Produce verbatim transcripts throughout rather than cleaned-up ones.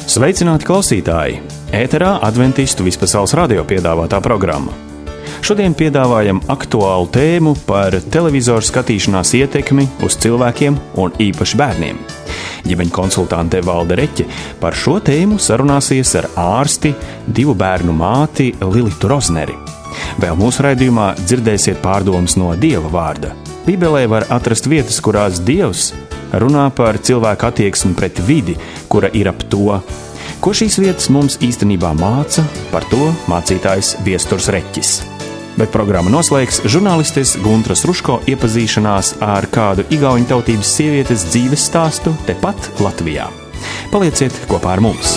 Sveicināti klausītāji! Ēterā Adventistu vispasaules radio piedāvātā programma. Šodien piedāvājam aktuālu tēmu par televizoru skatīšanās ietekmi uz cilvēkiem un īpaši bērniem. Ģimeņu konsultante Valde Reķe par šo tēmu sarunāsies ar ārsti, divu bērnu māti Lilitu Rozneri. Vēl mūsu raidījumā dzirdēsiet pārdomas no Dieva vārda. Bībelē var atrast vietas, kurās Dievs runā par cilvēku attieksmi pret vidi, kura ir ap to. Ko šīs vietas mums īstenībā māca, par to mācītājs Viesturs Reķis. Bet programmu noslēgs žurnālistes Guntras Ruško iepazīšanās ar kādu igauņu tautības sievietes dzīves stāstu tepat Latvijā. Palieciet kopā ar mums!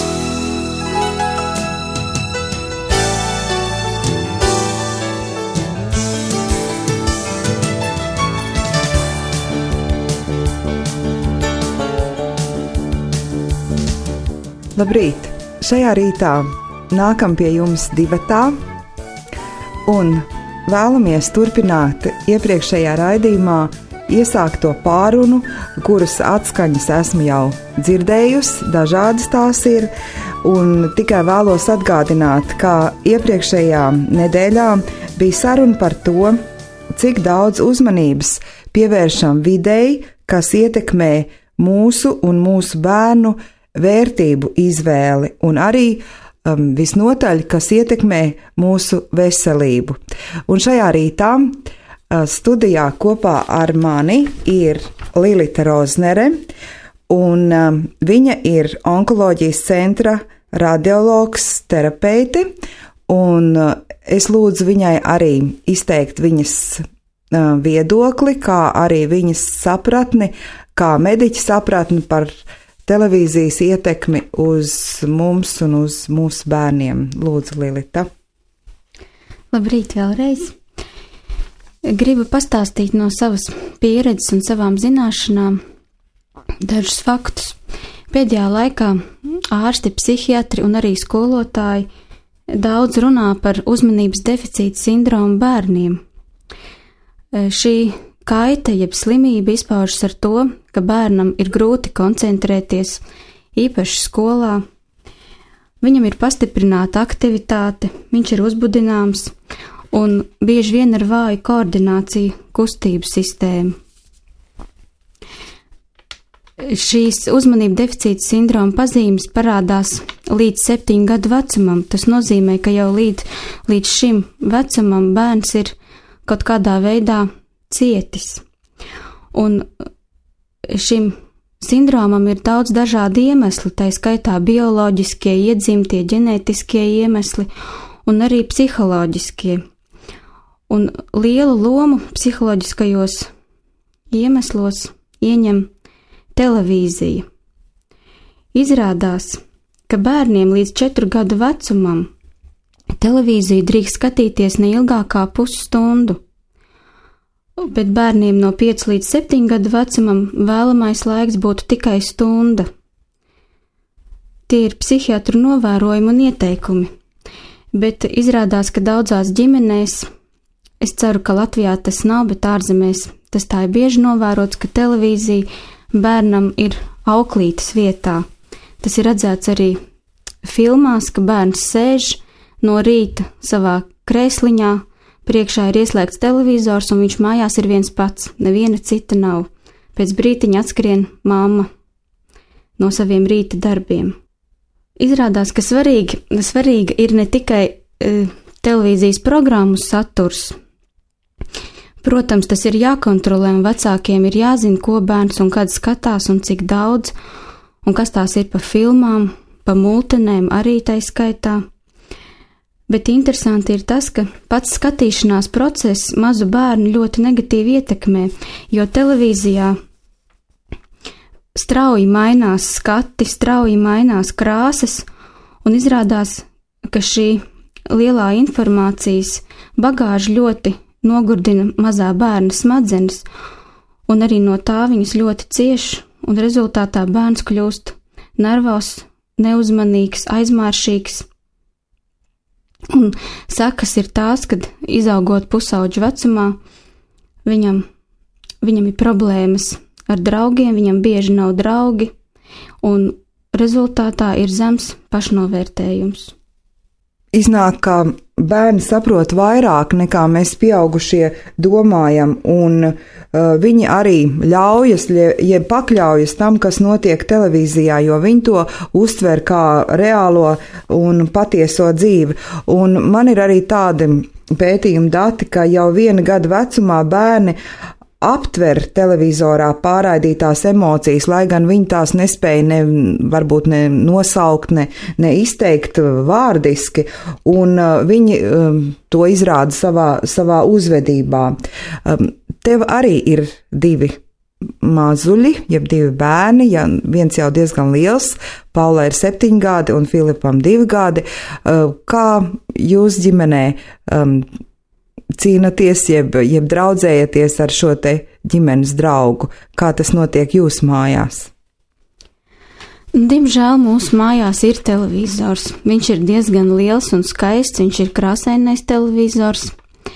Labrīt! Šajā rītā nākam pie jums divatā un vēlamies turpināt iepriekšējā raidījumā iesākto pārunu, kuras atskaņas esmu jau dzirdējusi, dažādas tās ir, un tikai vēlos atgādināt, ka iepriekšējā nedēļā bija saruna par to, cik daudz uzmanības pievēršam videi, kas ietekmē mūsu un mūsu bērnu vērtību izvēli un arī um, visnotaļ, kas ietekmē mūsu veselību. Un šajā rītā uh, studijā kopā ar mani ir Lilita Roznere, un um, viņa ir onkoloģijas centra radiologs, terapeite, un uh, es lūdzu viņai arī izteikt viņas uh, viedokli, kā arī viņas sapratni, kā mediķa sapratni par televīzijas ietekmi uz mums un uz mūsu bērniem. Lūdzu, Lilita. Labrīt vēlreiz. Gribu pastāstīt no savas pieredzes un savām zināšanām dažus faktus. Pēdējā laikā ārsti, psihiatri un arī skolotāji daudz runā par uzmanības deficīta sindromu bērniem. Šī kaita jeb slimība izpaužas ar to, ka bērnam ir grūti koncentrēties, īpaši skolā. Viņam ir pastiprināta aktivitāte, viņš ir uzbudināms un bieži vien ar vāju koordināciju, kustību sistēmu. Šīs uzmanību deficīta sindroma pazīmes parādās līdz septiņu gadu vecumam. Tas nozīmē, ka jau līdz, līdz šim vecumam bērns ir kaut kādā veidā cietis. Un šim sindromam ir daudz dažādi iemesli, tā skaitā bioloģiskie, iedzimtie, ģenētiskie iemesli un arī psiholoģiskie. Un lielu lomu psiholoģiskajos iemeslos ieņem televīzija. Izrādās, ka bērniem līdz četru gadu vecumam televīziju drīkst skatīties neilgāk kā pusstundu, bet bērniem no pieci līdz septiņu gadu vecumam vēlamais laiks būtu tikai stunda. Tie ir psihiatru novērojumi un ieteikumi, bet izrādās, ka daudzās ģimenēs, es ceru, ka Latvijā tas nav, bet ārzemēs tas tā ir bieži novērots, ka televīzija bērnam ir auklītes vietā. Tas ir redzēts arī filmās, ka bērns sēž no rīta savā krēsliņā, priekšā ir ieslēgts televizors un viņš mājās ir viens pats, neviena cita nav. Pēc brītiņa atskrien mamma no saviem rīta darbiem. Izrādās, ka svarīgi, svarīga ir ne tikai e, televīzijas programmu saturs. Protams, tas ir jākontrolē un vecākiem ir jāzina, ko bērns un kad skatās un cik daudz, un kas tās ir pa filmām, pa multenēm arī tai skaitā. Bet interesanti ir tas, ka pats skatīšanās process mazu bērnu ļoti negatīvi ietekmē, jo televīzijā strauji mainās skati, strauji mainās krāsas, un izrādās, ka šī lielā informācijas bagāža ļoti nogurdina mazā bērna smadzenes, un arī no tā viņas ļoti cieš, un rezultātā bērns kļūst nervos, neuzmanīgs, aizmāršīgs. Un sekas ir tās, kad izaugot pusauģu vecumā, viņam, viņam ir problēmas ar draugiem, viņam bieži nav draugi, un rezultātā ir zems pašnovērtējums. Iznāk, ka bērni saprot vairāk nekā mēs pieaugušie domājam, un uh, viņi arī ļaujas, jeb pakļaujas tam, kas notiek televīzijā, jo viņi to uztver kā reālo un patieso dzīvi. Un man ir arī tādi pētījumi dati, ka jau viena gada vecumā bērni aptver televizorā pārraidītās emocijas, lai gan viņi tās nespēja ne, varbūt ne nosaukt, ne, ne izteikt vārdiski, un uh, viņi um, to izrāda savā, savā uzvedībā. Um, tev arī ir divi mazuļi, jeb divi bērni, ja viens jau diezgan liels, Paulai ir septiņi gadi un Filipam divi gadi. Uh, kā jūs ģimenē um, cīnaties, jeb, jeb draudzējaties ar šo te ģimenes draugu? Kā tas notiek jūsu mājās? Diemžēl mūsu mājās ir televizors. Viņš ir diezgan liels un skaists, viņš ir krāsainais televizors.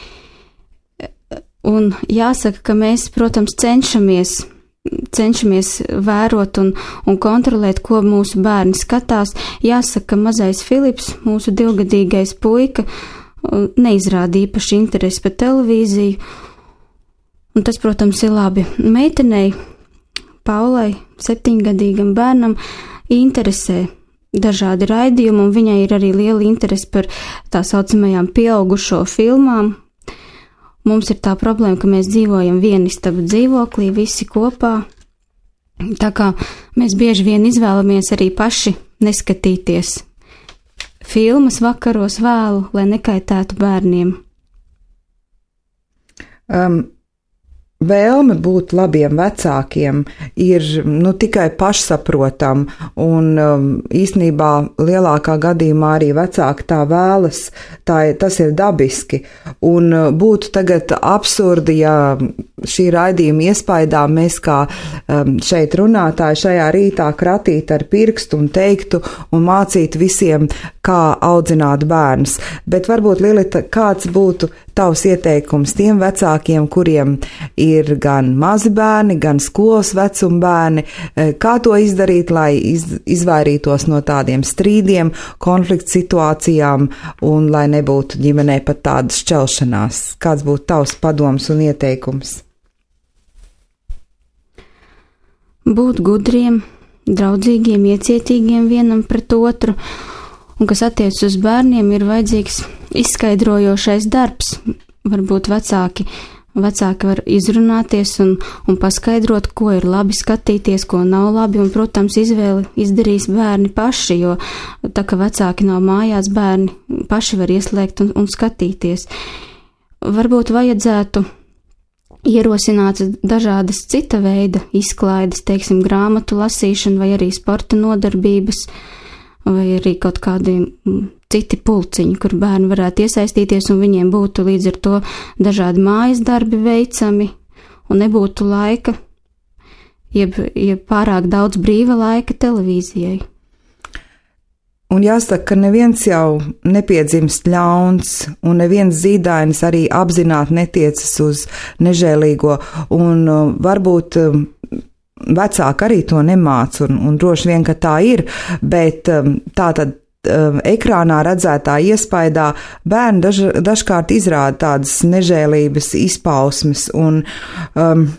Un jāsaka, ka mēs, protams, cenšamies, cenšamies vērot un, un kontrolēt, ko mūsu bērni skatās. Jāsaka, ka mazais Filips, mūsu divgadīgais puika, neizrāda īpaši interesi par televīziju, un tas, protams, ir labi. Meitenei, Paulai, septiņgadīgam bērnam, interesē dažādi raidījumi, un viņai ir arī liela interese par tā saucamajām pieaugušo filmām. Mums ir tā problēma, ka mēs dzīvojam vienistabu dzīvoklī, visi kopā, tā kā mēs bieži vien izvēlamies arī paši neskatīties filmas vakaros vēlu, lai nekaitētu bērniem. Um, vēlme būt labiem vecākiem ir nu, tikai pašsaprotam, un um, īstenībā lielākā gadījumā arī vecāki tā vēlas, tā, tas ir dabiski, un uh, būtu tagad absurdi, ja šī raidījuma iespaidā mēs kā um, šeit runātāji šajā rītā kratītu ar pirkstu un teiktu un mācītu visiem, kā audzināt bērnus. Bet varbūt, Lilita, kāds būtu tavs ieteikums tiem vecākiem, kuriem ir gan mazi bērni, gan skolas vecuma bērni, kā to izdarīt, lai iz, izvairītos no tādiem strīdiem, konfliktu situācijām un lai nebūtu ģimenē pat tādas šķelšanās? Kāds būtu tavs padoms un ieteikums? Būt gudriem, draudzīgiem, iecietīgiem vienam pret otru, un kas attiec uz bērniem, ir vajadzīgs izskaidrojošais darbs. Varbūt vecāki, vecāki var izrunāties un, un paskaidrot, ko ir labi skatīties, ko nav labi, un, protams, izvēli izdarīs bērni paši, jo tā kā vecāki nav mājās, bērni paši var ieslēgt un, un skatīties. Varbūt vajadzētu ierosināt dažādas cita veida izklaides, teiksim, grāmatu lasīšanu vai arī sporta nodarbības, vai arī kaut kādi citi pulciņi, kur bērni varētu iesaistīties un viņiem būtu līdz ar to dažādi mājas darbi veicami un nebūtu laika, jeb, jeb pārāk daudz brīva laika televīzijai. Un jāsaka, ka neviens jau nepiedzimst ļauns, un neviens zīdainis arī apzināti netiecas uz nežēlīgo, un uh, varbūt uh, vecāki arī to nemāc, un, un droši vien, ka tā ir, bet um, tā tad um, ekrānā redzētā iespaidā bērni daž, dažkārt izrāda tādas nežēlības izpausmes, un um,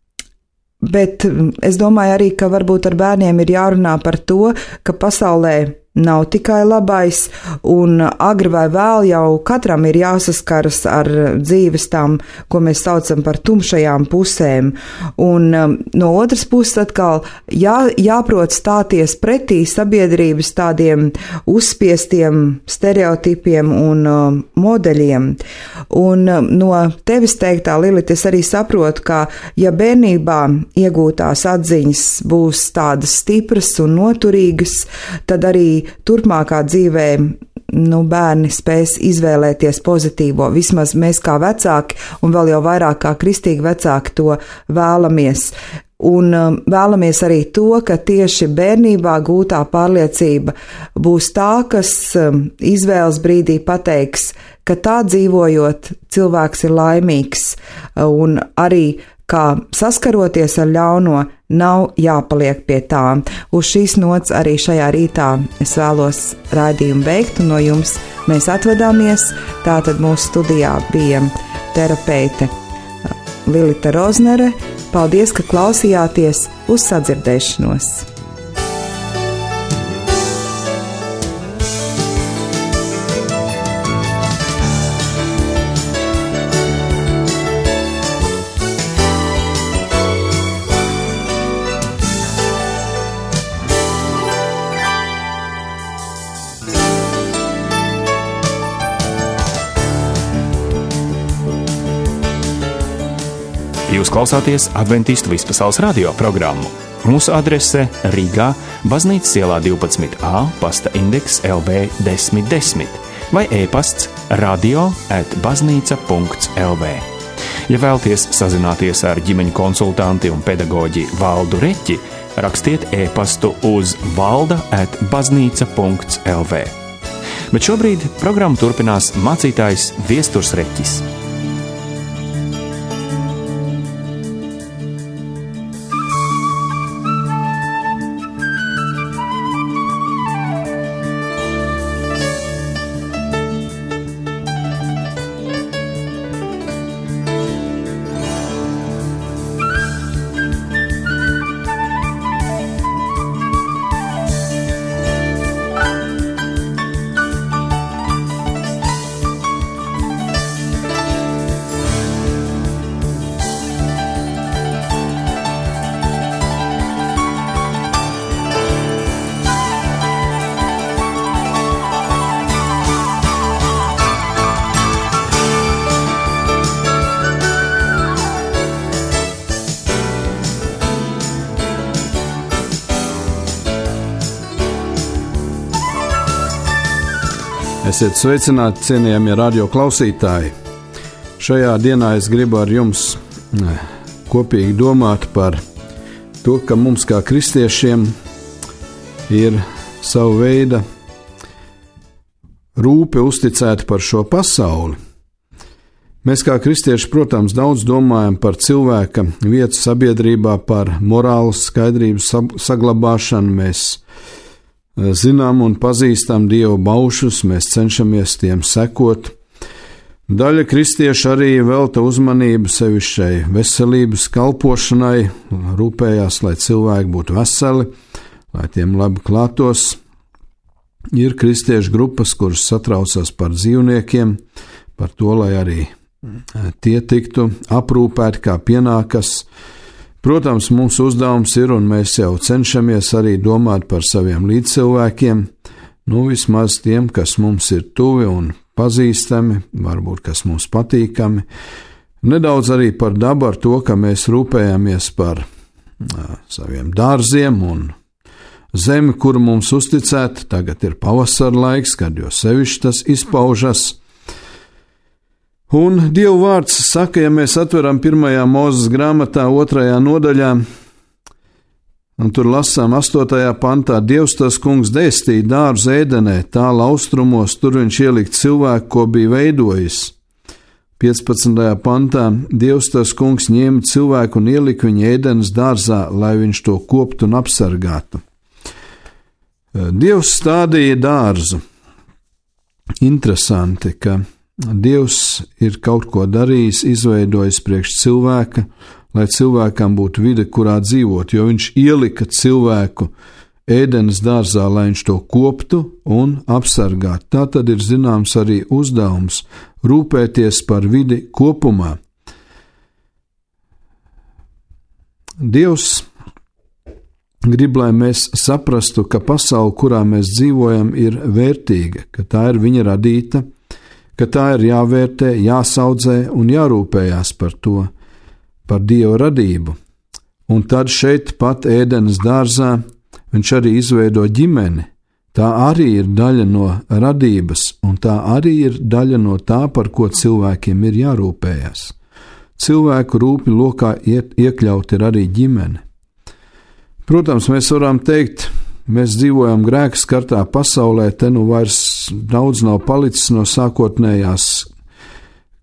bet es domāju arī, ka varbūt ar bērniem ir jārunā par to, ka pasaulē nav tikai labais, un agri vai vēl jau katram ir jāsaskaras ar dzīves tām, ko mēs saucam par tumšajām pusēm. Un um, no otras puses atkal jā, jāprot stāties pretī sabiedrības tādiem uzspiestiem stereotipiem un um, modeļiem. Un um, no tevis teiktā, Lilita, es arī saprotu, ka ja bērnībā iegūtās atziņas būs tādas stipras un noturīgas, tad arī turpmākā dzīvē nu, bērni spēs izvēlēties pozitīvo. Vismaz mēs kā vecāki, un vēl jau vairāk kā kristīgi vecāki to vēlamies. Un um, vēlamies arī to, ka tieši bērnībā gūtā pārliecība būs tā, kas um, izvēles brīdī pateiks, ka tā dzīvojot cilvēks ir laimīgs, un arī kā saskaroties ar ļauno, nav jāpaliek pie tā. Uz šīs nots arī šajā rītā es vēlos raidījumu beigt, un no jums mēs atvadāmies. Tātad mūsu studijā bija terapeite Lilita Roznere. Paldies, ka klausījāties. Uz sadzirdēšanos! Jūs klausāties Adventistu vispasaules radio programmu. Mūsu adrese Rīgā, Baznīcas ielā divpadsmit A, pasta indeks L V desmit desmit vai e-pasts radio at baznīca punkts L V. Ja vēlties sazināties ar ģimeņu konsultanti un pedagoģi Valdu Reķi, rakstiet e-pastu uz valda at baznīca punkts L V. Bet šobrīd programmu turpinās mācītājs Viesturs Reķis. Esiet sveicināti, cienījamie radio klausītāji. Šajā dienā es gribu ar jums kopīgi domāt par to, ka mums kā kristiešiem ir sava veida rūpe uzticēta par šo pasauli. Mēs kā kristieši, protams, daudz domājam par cilvēka vietu sabiedrībā, par morāles skaidrības saglabāšanu. Mēs zinām un pazīstam Dieva baušus, mēs cenšamies tiem sekot. Daļa kristiešu arī velta uzmanību sevišķai veselības kalpošanai, rūpējās, lai cilvēki būtu veseli, lai tiem labi klātos. Ir kristiešu grupas, kuras satraucas par dzīvniekiem, par to, lai arī tie tiktu aprūpēti kā pienākas. Protams, mums uzdevums ir, un mēs jau cenšamies arī domāt par saviem līdzcilvēkiem, nu vismaz tiem, kas mums ir tuvi un pazīstami, varbūt kas mums patīkami. Nedaudz arī par dabu ar to, ka mēs rūpējamies par uh, saviem dārziem un zemi, kuru mums uzticēt. Tagad ir pavasara laiks, kad jo sevišķi tas izpaužas. Un Dieva vārds saka, ja mēs atveram pirmajā Mūzes grāmatā, otrajā nodaļā, un tur lasām astotajā pantā, Dievs tas kungs dēstīja dārzu Ēdenē, tālu austrumos, tur viņš ielikt cilvēku, ko bija veidojis. piecpadsmitajā pantā, Dievs tas kungs ņēma cilvēku un ielika viņu Ēdenes dārzā, lai viņš to koptu un apsargātu. Dievs stādīja dārzu. Interesanti, ka Dievs ir kaut ko darījis, izveidojis priekš cilvēka, lai cilvēkam būtu vide, kurā dzīvot, jo viņš ielika cilvēku Ēdenes dārzā, lai viņš to koptu un apsargātu. Tā tad ir zināms arī uzdevums rūpēties par vidi kopumā. Dievs grib, lai mēs saprastu, ka pasaule, kurā mēs dzīvojam, ir vērtīga, ka tā ir viņa radīta, ka tā ir jāvērtē, jāsaudzē un jārūpējās par to, par Dieva radību. Un tad šeit pat Ēdenes dārzā viņš arī izveido ģimeni. Tā arī ir daļa no radības, un tā arī ir daļa no tā, par ko cilvēkiem ir jārūpējas. Cilvēku rūpju lokā iet, iekļaut ir arī ģimene. Protams, mēs varam teikt, mēs dzīvojam grēka skartā pasaulē, te nu vairs daudz nav palicis no sākotnējās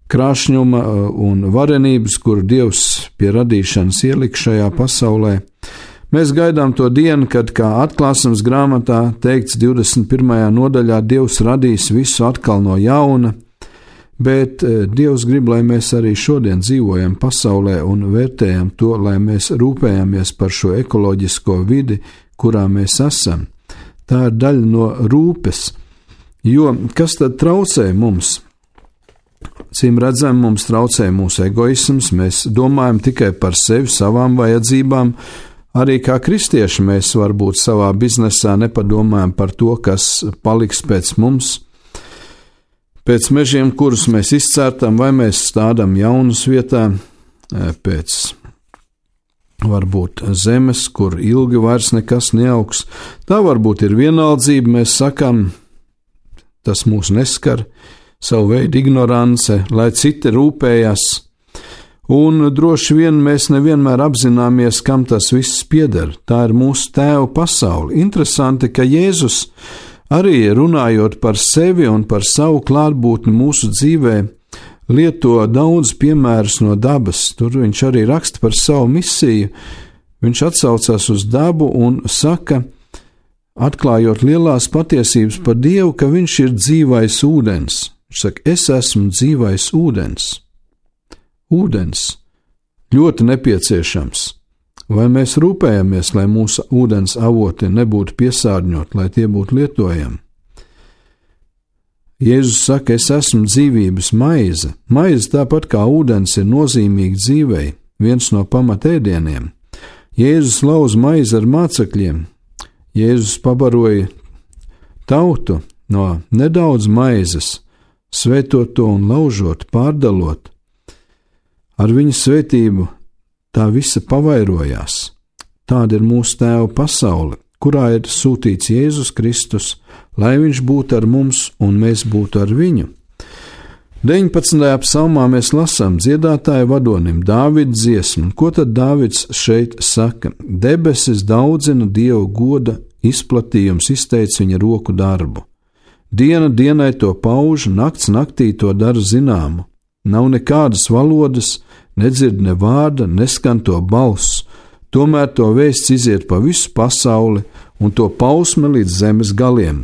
krāšņuma un varenības, kuru Dievs pie radīšanas ielika šajā pasaulē. Mēs gaidām to dienu, kad, kā atklāsmes grāmatā teikts divdesmit pirmajā nodaļā, Dievs radīs visu atkal no jauna, bet Dievs grib, lai mēs arī šodien dzīvojam pasaulē un vērtējam to, lai mēs rūpējamies par šo ekoloģisko vidi, kurā mēs esam. Tā ir daļa no rūpes, jo kas tad traucē mums? Cīm redzam, mums traucē mūsu egoisms, mēs domājam tikai par sevi, savām vajadzībām. Arī kā kristieši mēs varbūt savā biznesā nepadomājam par to, kas paliks pēc mums, pēc mežiem, kurus mēs izcērtam, vai mēs stādam jaunus vietā, pēc varbūt zemes, kur ilgi vairs nekas neaugs. Tā varbūt ir vienaldzība, mēs sakam, tas mūs neskar, savu veidu ignorance, lai citi rūpējas. Un droši vien mēs nevienmēr apzināmies, kam tas viss pieder. Tā ir mūsu tēva pasaule. Interesanti, ka Jēzus arī runājot par sevi un par savu klātbūtni mūsu dzīvē, lieto daudz piemērus no dabas. Tur viņš arī raksta par savu misiju. Viņš atsaucās uz dabu un saka, atklājot lielās patiesības par Dievu, ka viņš ir dzīvais ūdens. Viņš saka, es esmu dzīvais ūdens. Ūdens ļoti nepieciešams. Vai mēs rūpējamies, lai mūsu ūdens avoti nebūtu piesārņot, lai tie būtu lietojami? Jēzus saka, es esmu dzīvības maize. Maize tāpat kā ūdens ir nozīmīga dzīvei, viens no pamatēdieniem. Jēzus lauz maizi ar mācekļiem. Jēzus pabaroja tautu no nedaudz maizes, svētot to un laužot, pārdalot. Ar viņa svētību tā visa pavairojās. Tāda ir mūsu tēva pasaule, kurā ir sūtīts Jēzus Kristus, lai viņš būtu ar mums un mēs būtu ar viņu. deviņpadsmitajā psalmā mēs lasām dziedātāju vadonim Dāvida dziesmu. Ko tad Dāvids šeit saka? Debesis daudzina Dieva goda, izplatījums izteica viņa roku darbu. Diena dienai to pauž, nakts naktī to dara zināmu. Nav nekādas valodas, nedzird ne vārda, neskan to balss, tomēr to vēsts iziet pa visu pasauli un to pausme līdz zemes galiem.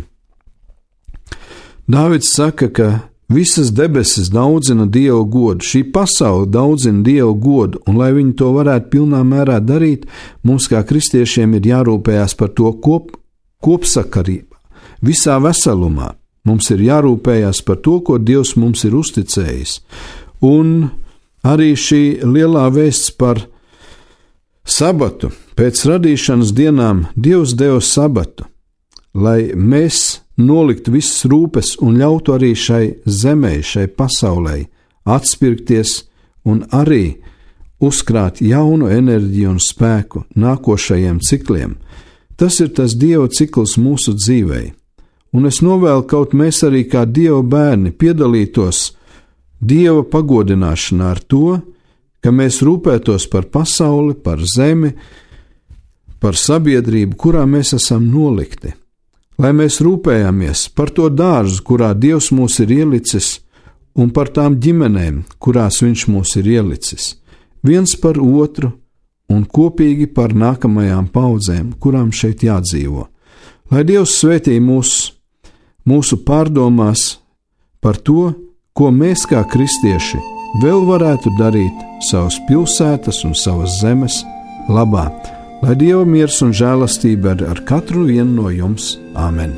Dāvids saka, ka visas debesis daudzina Dievu godu, šī pasaule daudzina Dievu godu, un lai viņi to varētu pilnā mērā darīt, mums kā kristiešiem ir jārūpējās par to kop, kopsakarībā, visā veselumā. Mums ir jārūpējās par to, ko Dievs mums ir uzticējis. Un arī šī lielā vēsts par sabatu. Pēc radīšanas dienām Dievs deva sabatu, lai mēs noliktu visas rūpes un ļautu arī šai zemē, šai pasaulē atspirkties un arī uzkrāt jaunu enerģiju un spēku nākošajiem cikliem. Tas ir tas Dieva cikls mūsu dzīvei. Un es novēlu, kaut mēs arī kā Dieva bērni piedalītos Dieva pagodināšanā ar to, ka mēs rūpētos par pasauli, par zemi, par sabiedrību, kurā mēs esam nolikti. Lai mēs rūpējamies par to dārzu, kurā Dievs mūs ir ielicis, un par tām ģimenēm, kurās Viņš mūs ir ielicis. Viens par otru un kopīgi par nākamajām paudzēm, kurām šeit jādzīvo. Lai Dievs svētī mūs mūsu pārdomās par to, ko mēs kā kristieši vēl varētu darīt savas pilsētas un savas zemes labā. Lai Dieva miers un žēlastība ir ar katru vienu no jums. Āmen!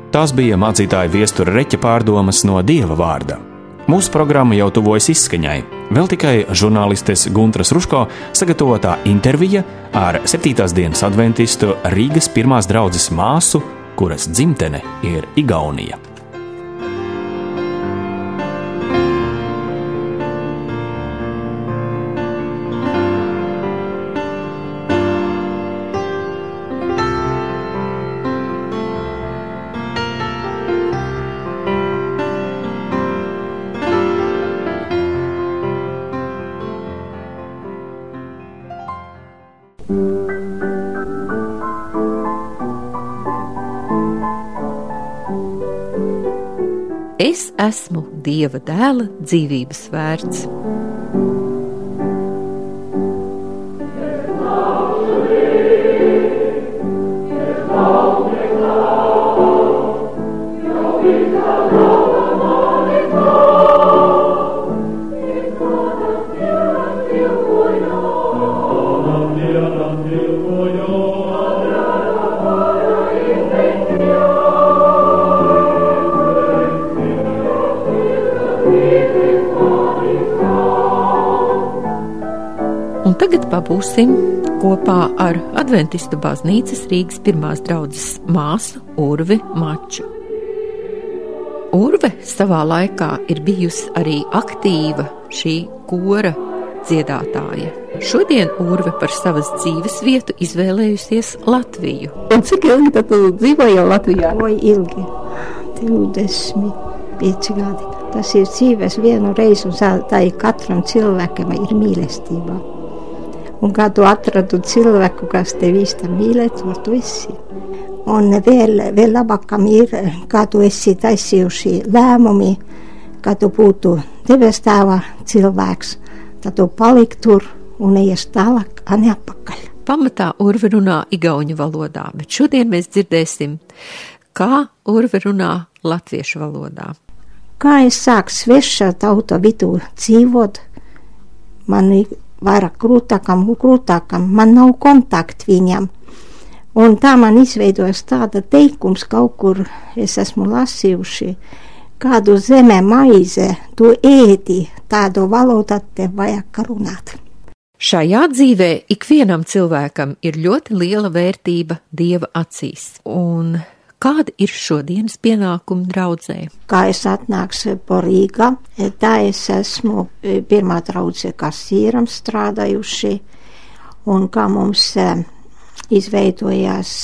Tās bija mācītāja Viestura Reķa pārdomas no Dieva vārda. Mūsu programma jau tuvojas izskaņai. Vēl tikai žurnālistes Guntras Ruško sagatavotā intervija ar septītās dienas adventistu Rīgas pirmās draudzes māsu, kuras dzimtene ir Igaunija. Es esmu Dieva dēla dzīvības vērts. Un tagad pabūsim kopā ar Adventistu baznīcas Rīgas pirmās draudzes māsu Urvi Maču. Urve savā laikā ir bijusi arī aktīva šī kora dziedātāja. Šodien Urve par savas dzīves vietu izvēlējusies Latviju. Un cik ilgi tad tu dzīvoji jau Latvijā? Oi ilgi, divdesmit pieci gadi. Tas ir dzīves vienu reizi, un tā ir katram cilvēkam ir mīlestība. Un kā tu atradu cilvēku, kas tevi īsti mīlē, tur tu esi. Un vēl, vēl labākam ir, kā tu esi taisījuši lēmumi, kā tu būtu debes tēva cilvēks, tad tu palik tur un eies tālāk, ane atpakaļ. Pamatā Urve runā igauņu valodā, bet šodien mēs dzirdēsim, kā Urve runā latviešu valodā. Kā es sāku sveša tauta vidū dzīvot, man vairāk grūtākam, grūtākam, man nav kontakti viņam. Un tā man izveidojas tāda teikums, kaut kur es esmu lasījuši, kādu zemē maize tu ēdi, tādu valodu tev vajag runāt. Šajā dzīvē ikvienam cilvēkam ir ļoti liela vērtība Dieva acīs. Un kāda ir šodienas pienākuma draudzē? Kā es atnākšu po Rīgā, tā es esmu pirmā draudze kasīram strādājuši, un kā mums izveidojās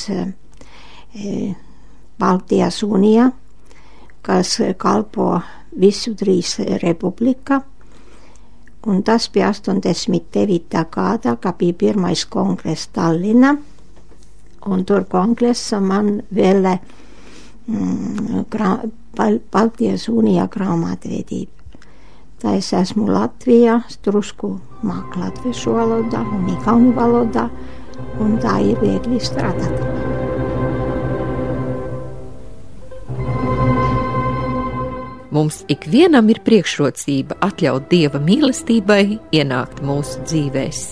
Baltijas unija, kas kalpo visu drīz republika, un tas bija astoņdesmit devītā gadā, kā bija pirmais kongress Tallinā. Un tur kongresa man vēl mm, grā, Bal, Baltijas unijā grāmatvedība. Tā es esmu Latvijā, drusku māk latviešu valodā un igauņu valodā, un tā ir viegli strādāt. Mums ikvienam ir priekšrocība atļaut Dieva mīlestībai ienākt mūsu dzīvēs.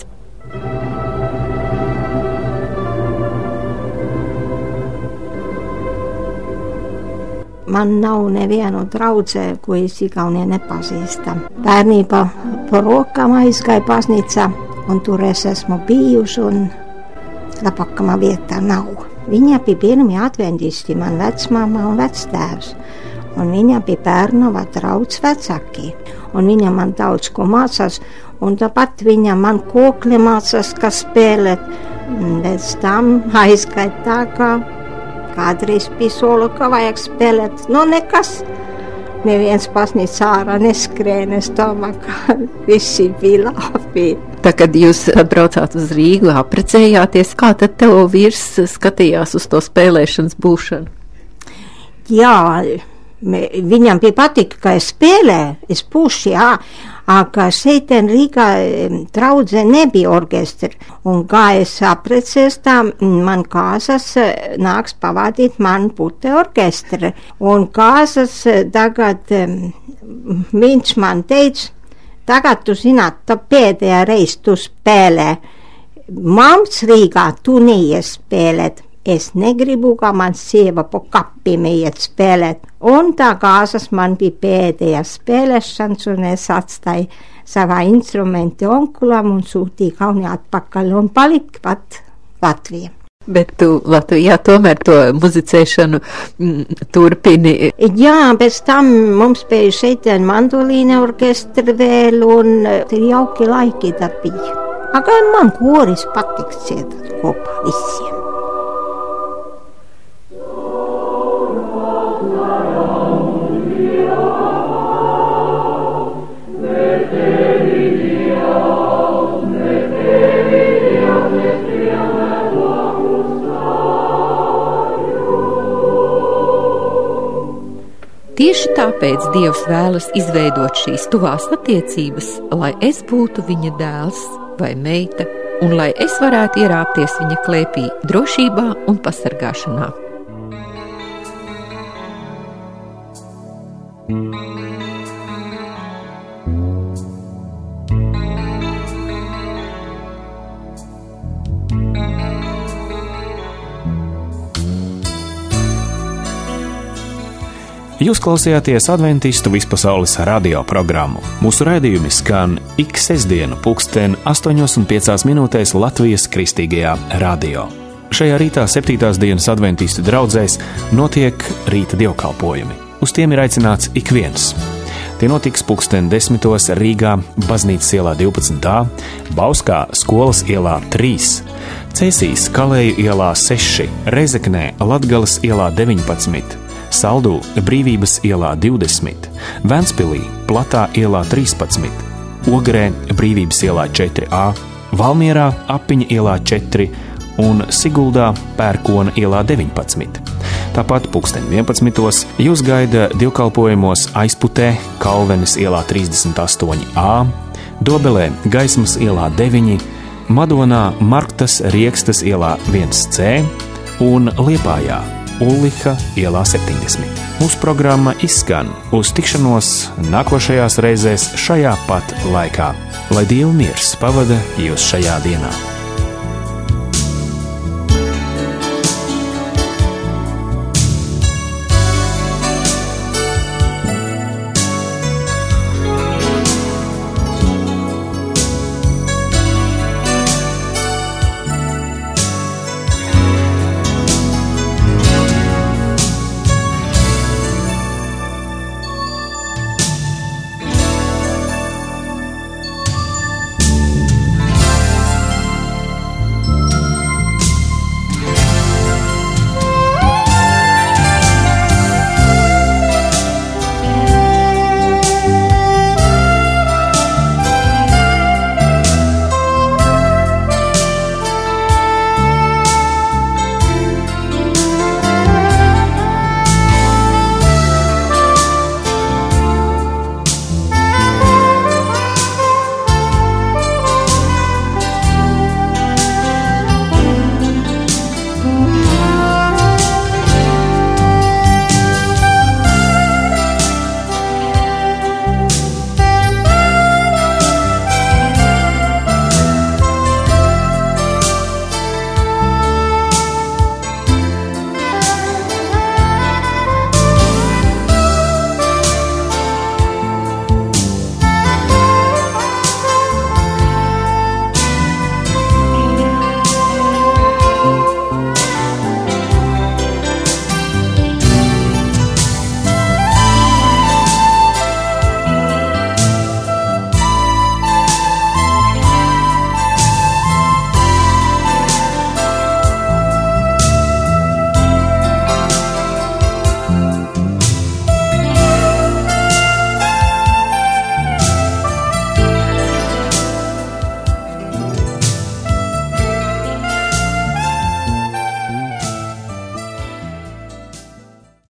Man nav nevienu draudzē, ko es Igaunijā nepazīstam. Bērnībā par rokām aizgāja baznīcā, un tur es esmu bijuši, un labākamā vietā nav. Viņa bija pirmie adventisti, man vecmāma un vectēvs, un viņa bija bērnava draudz vecāki, un viņa man daudz ko mācās, un tāpat viņa man kokli mācās, kā spēlēt, pēc tam aizgāja tā, kā kādreiz bija solo, ka vajag spēlēt. Nu, nekas. Neviens baznīcā ārā neskrēja, es domāju, ka visi bija labi. Tā, kad jūs atbraucāt uz Rīgu, apprecējāties, kā tad tev vīrs skatījās uz to spēlēšanas būšanu? Jā, viņam bija patika, ka es spēlēju, es puši, jā, ka šeiten Rīgā draudze nebija orkestri. Un kā es apprecēs tā, man kāzas nāks pavadīt man pute orkestri. Un kāzas tagad viņš man teica, tagad tu zināt, tā pēdējā reiz tu spēlē. Mums Rīgā tu neies spēlēt, es negribu, ka man sieva po kappim iet spēlēt. Un tā kāsas man bija pēdējās spēlēšanas, un es atstāju savā instrumenti onkulam un sūtīju Kauni atpakaļ un palika pat Latvija. Bet tu Latvijā tomēr to muzicēšanu mm, turpini. Jā, pēc tam mums bija šeit mandolīna orkestra vēl, un ir jauki laiki darbīgi. Aga man koris patiks ciedāt kopā visiem. Tieši tāpēc Dievs vēlas izveidot šīs tuvās attiecības, lai es būtu viņa dēls vai meita, un lai es varētu ierāpties viņa klēpī drošībā un pasargāšanā. Jūs klausījāties Adventistu vispasaules radio programmu. Mūsu raidījumi skan ik sestdienu pulksten astoņos un piecās minūtēs Latvijas Kristīgajā radio. Šajā rītā septītās dienas adventistu draudzēs notiek rīta dievkalpojumi. Uz tiem ir aicināts ik viens. Tie notiks pulksten desmitos Rīgā, Baznīcas ielā divpadsmit A, Bauskā skolas ielā trīs, Cēsīs Kalēju ielā seši, Rezeknē Latgales ielā deviņpadsmit, Saldū Brīvības ielā divdesmit, Ventspilī Platā ielā trīspadsmit, Ogrē Brīvības ielā četri A, Valmierā Apiņa ielā četri un Siguldā Pērkona ielā deviņpadsmit. Tāpat pulksten vienpadsmitos jūs gaida divkalpojumos Aizputē Kalvenes ielā trīsdesmit astoņi A, Dobelē Gaismas ielā deviņi, Madonā Marktas Riekstas ielā viens C un Liepājā Ulliha ielā septiņdesmit. Mūsu programma izskan. Uz tikšanos nākošajās reizēs šajā pat laikā. Lai Dieva miers pavada jūs šajā dienā.